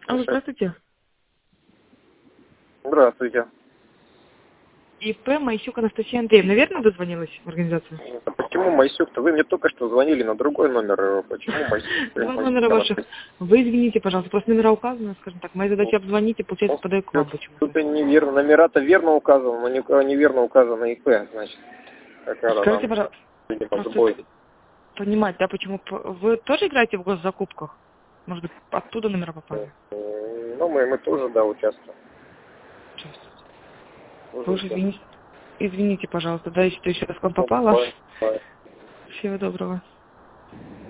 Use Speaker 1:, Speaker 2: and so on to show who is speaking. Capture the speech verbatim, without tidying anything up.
Speaker 1: Алло, здравствуйте.
Speaker 2: Здравствуйте.
Speaker 1: ИП Майсюк Анастасия Андреевна, наверное, дозвонилась в организацию?
Speaker 2: А почему Майсюк-то? Вы мне только что звонили на другой номер. Почему Майсюк?
Speaker 1: Два номера ваших. Вы извините, пожалуйста, просто номера указаны, скажем так. Моя задача обзвонить и, получается, подаю к вам почему-то.
Speaker 2: Тут неверно. Номера-то верно указаны, но не- неверно указано ИП, значит. Какая-то
Speaker 1: Скажите,
Speaker 2: там,
Speaker 1: пожалуйста,
Speaker 2: видимо,
Speaker 1: просто
Speaker 2: сбой.
Speaker 1: понимать, да, почему... п- Вы тоже играете в госзакупках? Может быть, оттуда номера попали?
Speaker 2: М, Ну, мы, мы тоже, да, участвуем.
Speaker 1: Сейчас.
Speaker 2: Тоже
Speaker 1: Вы уже
Speaker 2: участвуем.
Speaker 1: извините, извините, пожалуйста, да, если еще раз к вам
Speaker 2: Ну,
Speaker 1: попало.
Speaker 2: бывает, бывает.
Speaker 1: Всего доброго.